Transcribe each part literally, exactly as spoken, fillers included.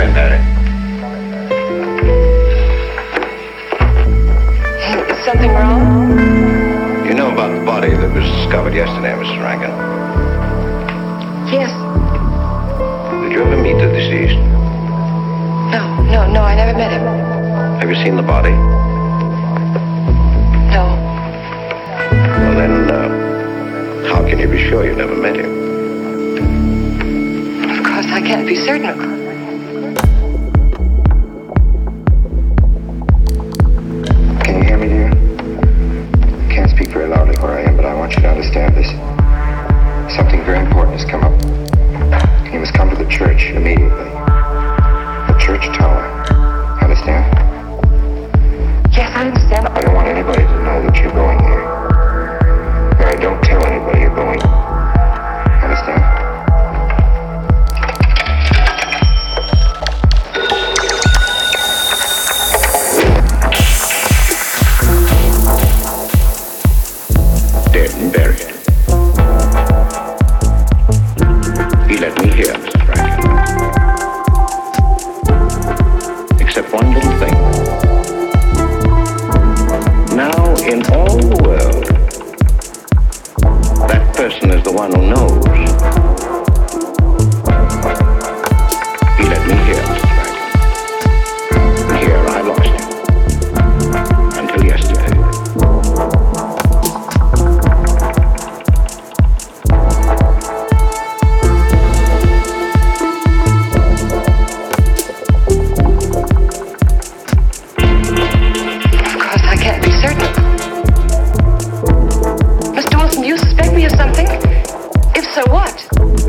in, Barry. Is something wrong? You know about the body that was discovered yesterday, Missus Rankin? Yes. Did you ever meet the deceased? No, no, no, I never met him. Have you seen the body? No. Well, then, uh, how can you be sure you never met him? Of course, I can't be certain. Can you hear me, dear? I can't speak very loudly where I am, but I want you to understand this. Something very important has come up. You must come to the church immediately. The church tower. Understand? Yes, I understand. I don't want anybody to know that you're going here. Mary, don't tell anybody you're going. Understand? Dead and buried. He let me hear, Missus Rankin. Except one little thing. Now, in all the world, that person is the one who knows. He let me hear, Missus Rankin. And here I lost him. Until yesterday. So what?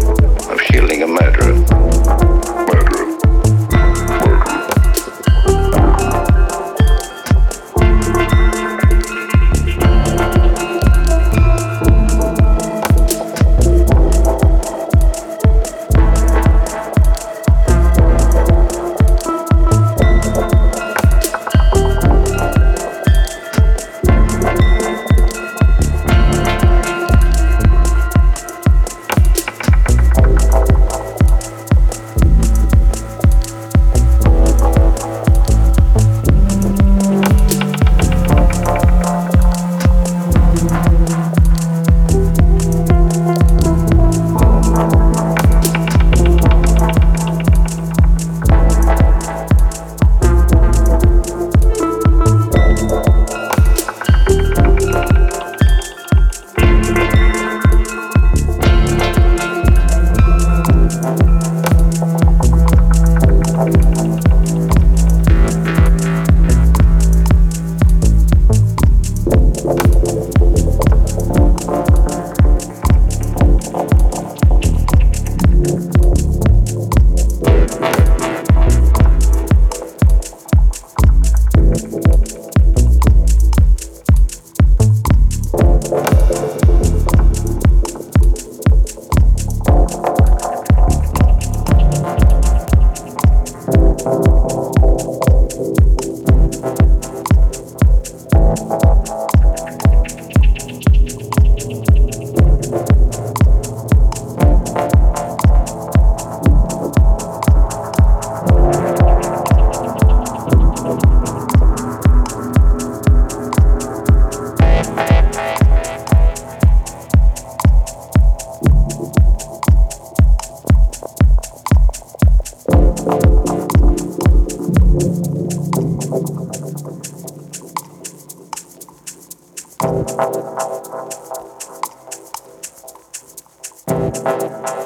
Of shielding a murderer. Murderer. Thank you.